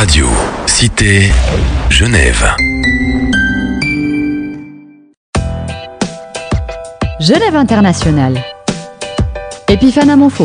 Radio, Cité, Genève. Genève Internationale. Epiphane Monfaux.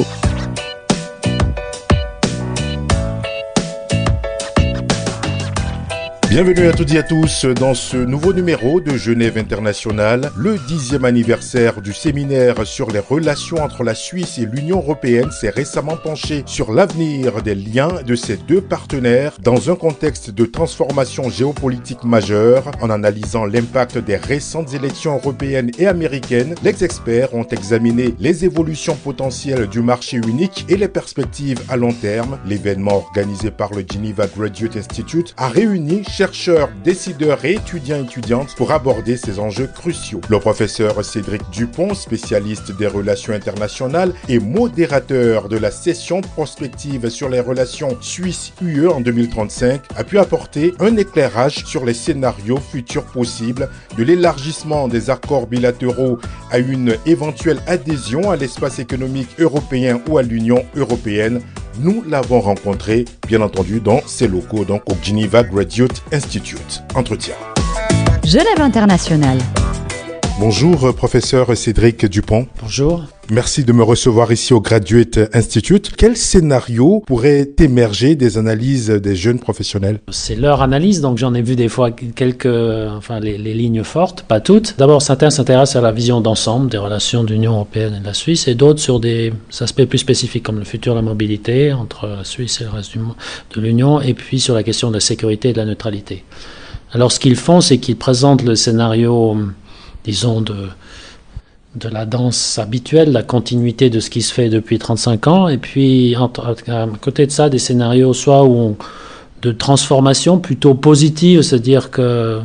Bienvenue à toutes et à tous dans ce nouveau numéro de Genève Internationale. Le 10e anniversaire du séminaire sur les relations entre la Suisse et l'Union européenne s'est récemment penché sur l'avenir des liens de ces deux partenaires dans un contexte de transformation géopolitique majeure. En analysant l'impact des récentes élections européennes et américaines, les experts ont examiné les évolutions potentielles du marché unique et les perspectives à long terme. L'événement organisé par le Geneva Graduate Institute a réuni chercheurs, décideurs et étudiantes pour aborder ces enjeux cruciaux. Le professeur Cédric Dupont, spécialiste des relations internationales et modérateur de la session prospective sur les relations Suisse-UE en 2035, a pu apporter un éclairage sur les scénarios futurs possibles de l'élargissement des accords bilatéraux à une éventuelle adhésion à l'espace économique européen ou à l'Union européenne. Nous l'avons rencontré, bien entendu, dans ses locaux, donc au Geneva Graduate Institute. Entretien. Genève Internationale. Bonjour, professeur Cédric Dupont. Bonjour. Merci de me recevoir ici au Graduate Institute. Quel scénario pourrait émerger des analyses des jeunes professionnels? C'est leur analyse, donc j'en ai vu des fois les lignes fortes, pas toutes. D'abord, certains s'intéressent à la vision d'ensemble des relations de l'Union européenne et de la Suisse, et d'autres sur des aspects plus spécifiques comme le futur de la mobilité entre la Suisse et le reste de l'Union, et puis sur la question de la sécurité et de la neutralité. Alors, ce qu'ils font, c'est qu'ils présentent le scénario, disons, de la danse habituelle, la continuité de ce qui se fait depuis 35 ans, et puis à côté de ça, des scénarios soit de transformation plutôt positive, c'est-à-dire que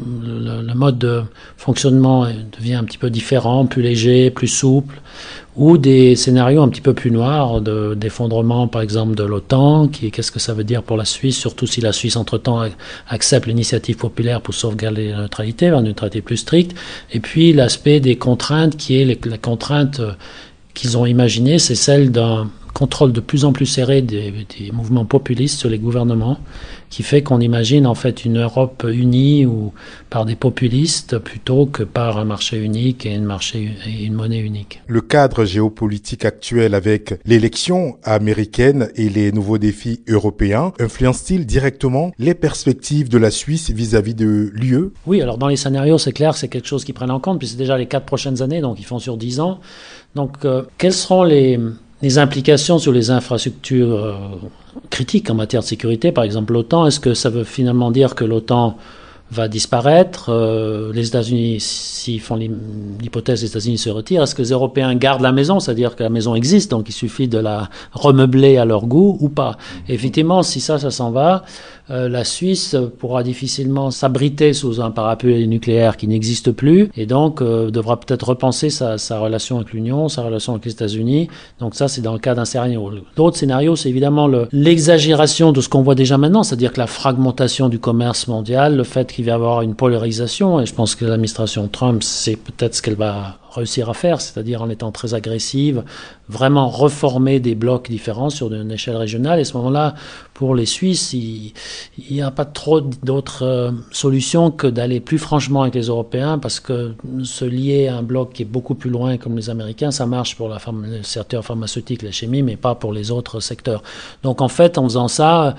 le mode de fonctionnement devient un petit peu différent, plus léger, plus souple, ou des scénarios un petit peu plus noirs, d'effondrement par exemple de l'OTAN, qu'est-ce que ça veut dire pour la Suisse, surtout si la Suisse entre-temps accepte l'initiative populaire pour sauvegarder la neutralité, vers une neutralité plus stricte, et puis l'aspect des contraintes qui est la contrainte qu'ils ont imaginée, c'est celle d'un contrôle de plus en plus serré des mouvements populistes sur les gouvernements, qui fait qu'on imagine en fait une Europe unie ou par des populistes plutôt que par un marché unique et une monnaie unique. Le cadre géopolitique actuel avec l'élection américaine et les nouveaux défis européens influence-t-il directement les perspectives de la Suisse vis-à-vis de l'UE? Oui, alors dans les scénarios, c'est clair, c'est quelque chose qu'ils prennent en compte, puis c'est déjà les 4 prochaines années, donc ils font sur 10 ans. Donc, quelles seront les implications sur les infrastructures critiques en matière de sécurité, par exemple l'OTAN? Est-ce que ça veut finalement dire que l'OTAN va disparaître? Les États-Unis, s'ils font l'hypothèse, les États-Unis se retirent. Est-ce que les Européens gardent la maison? C'est-à-dire que la maison existe, donc il suffit de la remeubler à leur goût ou pas. Et effectivement, si ça s'en va, la Suisse pourra difficilement s'abriter sous un parapluie nucléaire qui n'existe plus, et donc devra peut-être repenser sa relation avec l'Union, sa relation avec les États-Unis. Donc ça, c'est dans le cas d'un scénario. L'autre scénario, c'est évidemment l'exagération de ce qu'on voit déjà maintenant, c'est-à-dire que la fragmentation du commerce mondial, le fait qu'il va y avoir une polarisation, et je pense que l'administration Trump, c'est peut-être ce qu'elle va réussir à faire, c'est-à-dire en étant très agressive, vraiment reformer des blocs différents sur une échelle régionale. Et à ce moment-là, pour les Suisses, il n'y a pas trop d'autres solutions que d'aller plus franchement avec les Européens, parce que se lier à un bloc qui est beaucoup plus loin, comme les Américains, ça marche pour le secteur pharmaceutique, la chimie, mais pas pour les autres secteurs. Donc en fait, en faisant ça,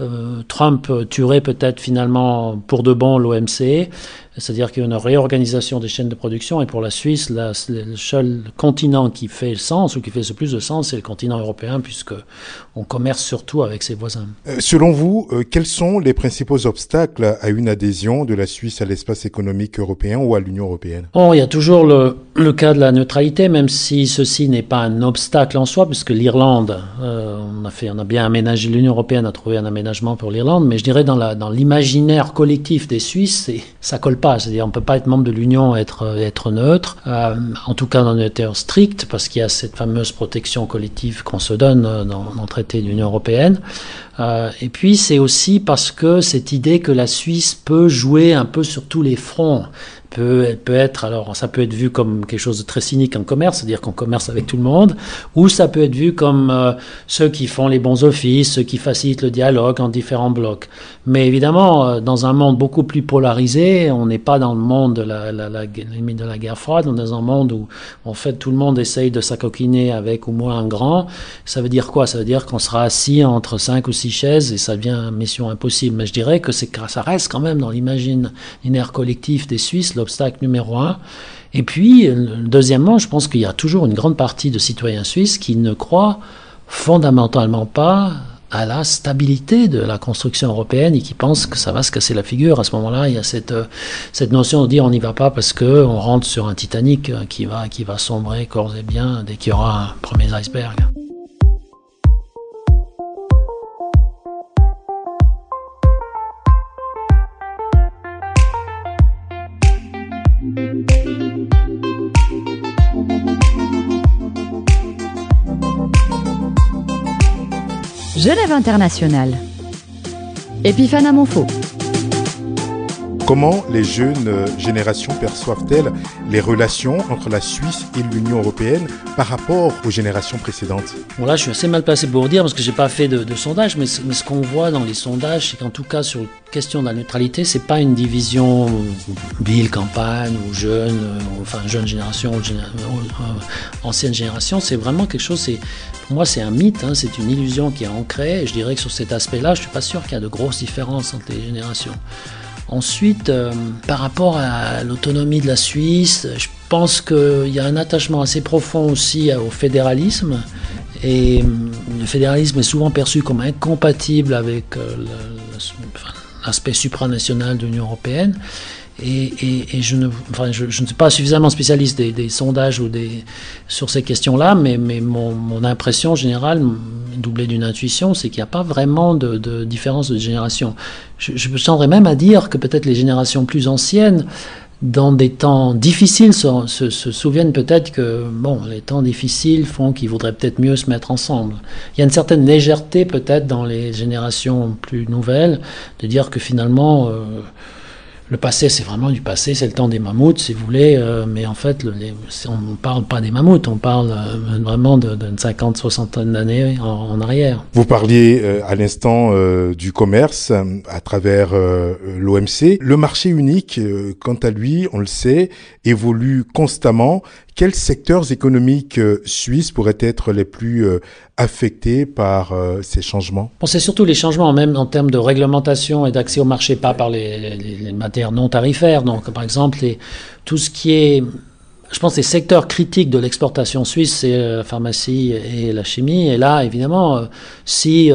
Trump tuerait peut-être finalement pour de bon l'OMC, c'est-à-dire qu'il y a une réorganisation des chaînes de production, et pour la Suisse, le seul continent qui fait sens, ou qui fait le plus de sens, c'est le continent européen, puisque on commerce surtout avec ses voisins. Selon vous, quels sont les principaux obstacles à une adhésion de la Suisse à l'espace économique européen ou à l'Union européenne? Bon, il y a toujours le cas de la neutralité, même si ceci n'est pas un obstacle en soi, puisque l'Irlande, on a bien aménagé, l'Union européenne a trouvé un aménagement pour l'Irlande, mais je dirais dans l'imaginaire collectif des Suisses, ça colle pas. C'est-à-dire on ne peut pas être membre de l'Union et être neutre, en tout cas dans une terre stricte, parce qu'il y a cette fameuse protection collective qu'on se donne dans le traité de l'Union européenne. Et puis c'est aussi parce que cette idée que la Suisse peut jouer un peu sur tous les fronts, peut être, alors ça peut être vu comme quelque chose de très cynique en commerce, c'est-à-dire qu'on commerce avec tout le monde, ou ça peut être vu comme ceux qui font les bons offices, ceux qui facilitent le dialogue en différents blocs. Mais évidemment, dans un monde beaucoup plus polarisé, on n'est pas dans le monde de la limite de la guerre froide, on est dans un monde où en fait tout le monde essaye de s'acoquiner avec au moins un grand. Ça veut dire quoi? Ça veut dire qu'on sera assis entre 5 ou 6 chaises et ça devient mission impossible. Mais je dirais que ça reste quand même dans l'imaginaire collectif des Suisses l'obstacle numéro 1. Et puis, deuxièmement, je pense qu'il y a toujours une grande partie de citoyens suisses qui ne croient fondamentalement pas à la stabilité de la construction européenne et qui pensent que ça va se casser la figure. À ce moment-là, il y a cette notion de dire on n'y va pas parce qu'on rentre sur un Titanic qui va sombrer corps et bien dès qu'il y aura un premier iceberg. Genève Internationale. Epiphane Amonfo. Comment les jeunes générations perçoivent-elles les relations entre la Suisse et l'Union européenne par rapport aux générations précédentes? Bon, là, je suis assez mal placé pour vous dire parce que j'ai pas fait de sondage, mais ce qu'on voit dans les sondages, c'est qu'en tout cas sur la question de la neutralité, c'est pas une division ville, campagne ou jeune, enfin jeune génération ou ancienne génération. C'est vraiment quelque chose. Pour moi, c'est un mythe, c'est une illusion qui est ancrée. Et je dirais que sur cet aspect-là, je suis pas sûr qu'il y a de grosses différences entre les générations. Ensuite, par rapport à l'autonomie de la Suisse, je pense qu'il y a un attachement assez profond aussi au fédéralisme. Et le fédéralisme est souvent perçu comme incompatible avec l'aspect supranational de l'Union européenne. Et je ne suis pas suffisamment spécialiste des sondages sur ces questions-là, mais mon impression générale, doublée d'une intuition, c'est qu'il n'y a pas vraiment de différence de génération. Je me tendrais même à dire que peut-être les générations plus anciennes, dans des temps difficiles, se souviennent peut-être que les temps difficiles font qu'ils voudraient peut-être mieux se mettre ensemble. Il y a une certaine légèreté peut-être dans les générations plus nouvelles de dire que finalement le passé, c'est vraiment du passé, c'est le temps des mammouths, si vous voulez, mais en fait, on ne parle pas des mammouths, on parle vraiment d'une 50, 60 d'années en arrière. Vous parliez à l'instant du commerce à travers l'OMC. Le marché unique, quant à lui, on le sait, évolue constamment. Quels secteurs économiques suisses pourraient être les plus affectés par ces changements? C'est surtout les changements même en termes de réglementation et d'accès au marché, pas par les matières non tarifaires. Donc, par exemple, tout ce qui est, je pense, les secteurs critiques de l'exportation suisse, c'est la pharmacie et la chimie. Et là, évidemment, si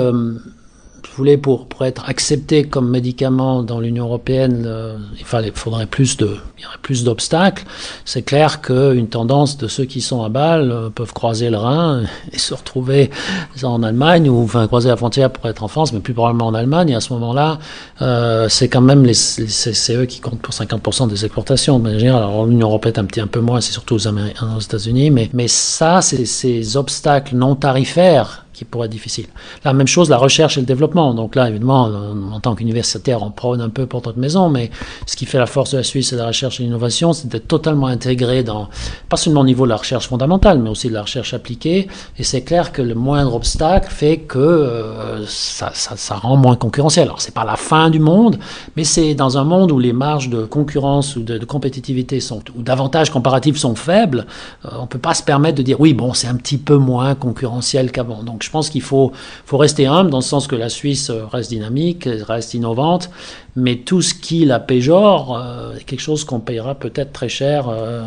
vous voulez, pour être accepté comme médicament dans l'Union européenne, il y aurait plus d'obstacles. C'est clair qu'une tendance de ceux qui sont à Bâle peuvent croiser le Rhin et se retrouver en Allemagne, ou croiser la frontière pour être en France, mais plus probablement en Allemagne. Et à ce moment-là, c'est quand même c'est eux qui comptent pour 50% des exportations. Mais en général, alors l'Union européenne un peu moins, c'est surtout aux États-Unis. Mais ça, c'est ces obstacles non tarifaires qui pourrait être difficile. La même chose, la recherche et le développement. Donc là, évidemment, en tant qu'universitaire, on prône un peu pour notre maison, mais ce qui fait la force de la Suisse et de la recherche et l'innovation, c'est d'être totalement intégré pas seulement au niveau de la recherche fondamentale, mais aussi de la recherche appliquée. Et c'est clair que le moindre obstacle fait que ça rend moins concurrentiel. Alors, c'est pas la fin du monde, mais c'est dans un monde où les marges de concurrence ou de compétitivité ou d'avantages comparatifs sont faibles, on peut pas se permettre de dire, oui, c'est un petit peu moins concurrentiel qu'avant. Donc, je pense qu'il faut rester humble dans le sens que la Suisse reste dynamique, reste innovante, mais tout ce qui la péjore est quelque chose qu'on payera peut-être très cher,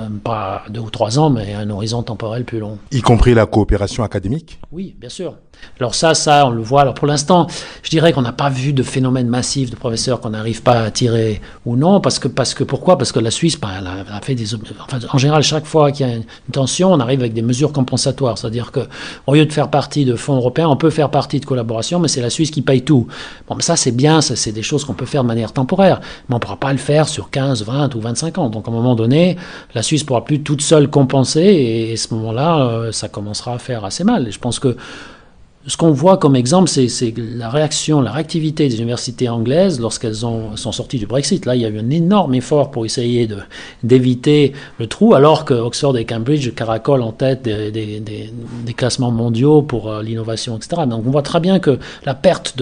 pas 2 ou 3 ans, mais à un horizon temporel plus long. Y compris la coopération académique? Oui, bien sûr. Alors ça, on le voit. Alors pour l'instant, je dirais qu'on n'a pas vu de phénomène massif de professeurs qu'on n'arrive pas à attirer ou non. Pourquoi? Parce que la Suisse, elle a fait en général, chaque fois qu'il y a une tension, on arrive avec des mesures compensatoires. C'est-à-dire que, au lieu de faire partie de fonds européens, on peut faire partie de collaboration, mais c'est la Suisse qui paye tout. Mais ça, c'est bien. C'est des choses qu'on peut faire de manière temporaire. Mais on ne pourra pas le faire sur 15, 20 ou 25 ans. Donc à un moment donné, la Suisse ne pourra plus toute seule compenser. Et à ce moment-là, ça commencera à faire assez mal. Et je pense que Ce qu'on voit comme exemple, c'est la réactivité des universités anglaises lorsqu'elles sont sorties du Brexit. Là, il y a eu un énorme effort pour essayer d'éviter le trou, alors que Oxford et Cambridge caracolent en tête des classements mondiaux pour l'innovation, etc. Donc on voit très bien que la perte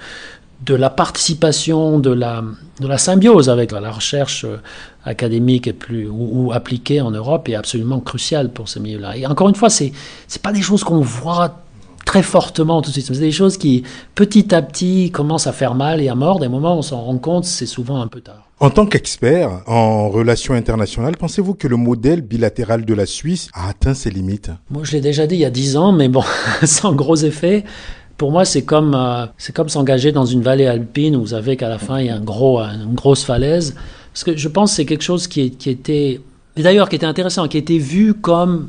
de la participation, de la symbiose avec la recherche académique ou appliquée en Europe est absolument cruciale pour ce milieu-là. Et encore une fois, c'est pas des choses qu'on voit très fortement tout de suite. C'est des choses qui, petit à petit, commencent à faire mal et à mordre. Et au moment où on s'en rend compte, c'est souvent un peu tard. En tant qu'expert en relations internationales, pensez-vous que le modèle bilatéral de la Suisse a atteint ses limites ? Moi, je l'ai déjà dit il y a 10 ans, mais bon, sans gros effet. Pour moi, c'est comme s'engager dans une vallée alpine où vous savez qu'à la fin, il y a une grosse falaise. Parce que je pense que c'est quelque chose qui était intéressant, qui était vu comme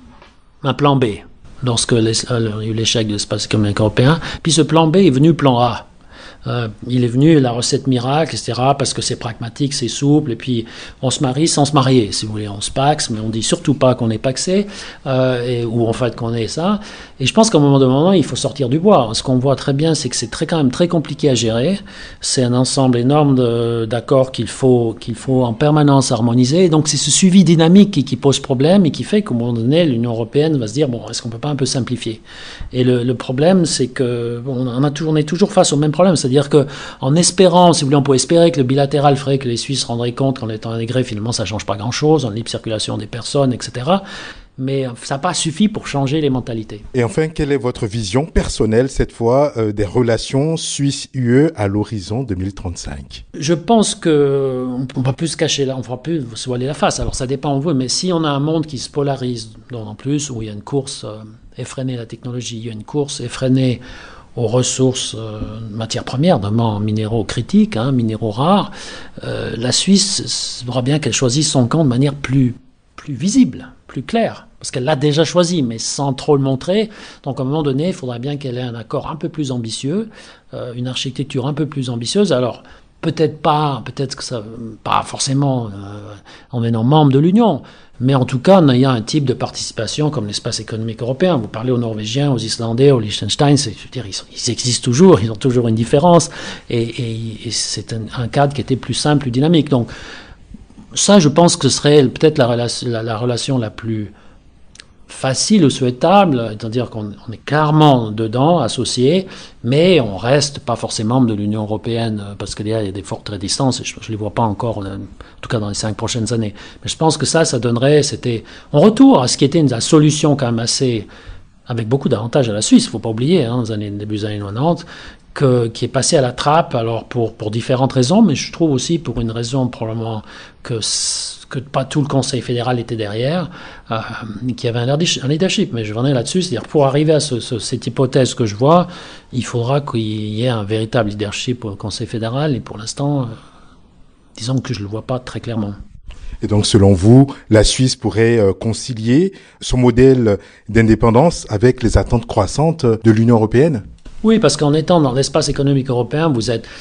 un plan B. Lorsque il y a eu l'échec de l'espace économique européen. Puis ce plan B est venu plan A. Il est venu la recette miracle, etc., parce que c'est pragmatique, c'est souple, et puis on se marie sans se marier, si vous voulez. On se paxe, mais on dit surtout pas qu'on est paxé, ou en fait qu'on est ça. Et je pense qu'à un moment, il faut sortir du bois. Ce qu'on voit très bien, c'est que c'est quand même très compliqué à gérer. C'est un ensemble énorme d'accords qu'il faut en permanence harmoniser. Et donc c'est ce suivi dynamique qui pose problème et qui fait qu'à un moment donné, l'Union européenne va se dire, bon, est-ce qu'on peut pas un peu simplifier ? Et le problème, c'est que on est toujours face au même problème. C'est-à-dire qu'en espérant, si vous voulez, on peut espérer que le bilatéral ferait que les Suisses se rendraient compte qu'en étant intégrés, finalement, ça ne change pas grand-chose, en libre circulation des personnes, etc. Mais ça n'a pas suffi pour changer les mentalités. Et enfin, quelle est votre vision personnelle, cette fois, des relations Suisse-UE à l'horizon 2035 ? Je pense qu'on ne va plus se cacher là, on ne fera plus se voiler la face. Alors ça dépend de vous, mais si on a un monde qui se polarise, en plus, où il y a une course effrénée à la technologie, il y a une course effrénée aux ressources matières premières, notamment minéraux critiques, minéraux rares, la Suisse faudra bien qu'elle choisisse son camp de manière plus visible, plus claire, parce qu'elle l'a déjà choisi, mais sans trop le montrer. Donc à un moment donné, il faudra bien qu'elle ait un accord un peu plus ambitieux, une architecture un peu plus ambitieuse. Alors peut-être que ça, pas forcément en étant membre de l'Union, mais en tout cas en ayant un type de participation comme l'espace économique européen. Vous parlez aux Norvégiens, aux Islandais, aux Liechtenstein, ils existent toujours, ils ont toujours une différence, et c'est un cadre qui était plus simple, plus dynamique. Donc ça, je pense que ce serait peut-être la relation la plus facile ou souhaitable, c'est-à-dire qu'on est clairement dedans, associé, mais on reste pas forcément membre de l'Union européenne, parce qu'il y a des fortes réticences, et je ne les vois pas encore, en tout cas dans les 5 prochaines années. Mais je pense que ça donnerait, on retourne à ce qui était la solution quand même assez, avec beaucoup d'avantages à la Suisse, il ne faut pas oublier, début des années 90, qui est passé à la trappe, alors pour différentes raisons, mais je trouve aussi pour une raison probablement que pas tout le Conseil fédéral était derrière, qu'il y avait un leadership. Mais je reviens là-dessus, c'est-à-dire pour arriver à cette hypothèse que je vois, il faudra qu'il y ait un véritable leadership au Conseil fédéral, et pour l'instant, disons que je ne le vois pas très clairement. Et donc, selon vous, la Suisse pourrait concilier son modèle d'indépendance avec les attentes croissantes de l'Union européenne ? Oui, parce qu'en étant dans l'espace économique européen, vous êtes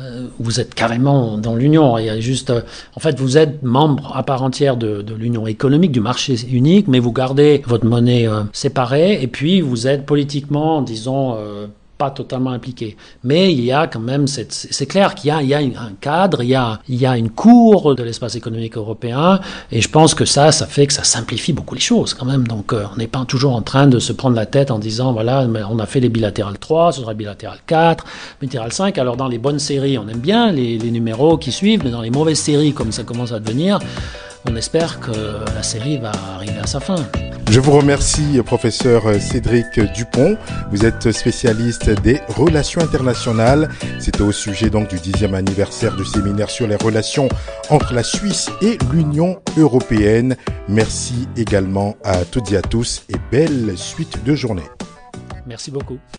carrément dans l'Union. Il y a juste, en fait, vous êtes membre à part entière de l'Union économique, du marché unique, mais vous gardez votre monnaie séparée, et puis vous êtes politiquement, disons, pas totalement impliqué. Mais il y a quand même c'est clair qu'il y a un cadre, il y a une cour de l'espace économique européen, et je pense que ça fait que ça simplifie beaucoup les choses quand même. Donc on n'est pas toujours en train de se prendre la tête en disant voilà, on a fait les bilatérales 3, ce sera bilatéral 4, bilatéral 5. Alors dans les bonnes séries, on aime bien les numéros qui suivent, mais dans les mauvaises séries, comme ça commence à devenir, on espère que la série va arriver à sa fin. Je vous remercie, professeur Cédric Dupont. Vous êtes spécialiste des relations internationales. C'était au sujet donc du 10e anniversaire du séminaire sur les relations entre la Suisse et l'Union européenne. Merci également à toutes et à tous, et belle suite de journée. Merci beaucoup.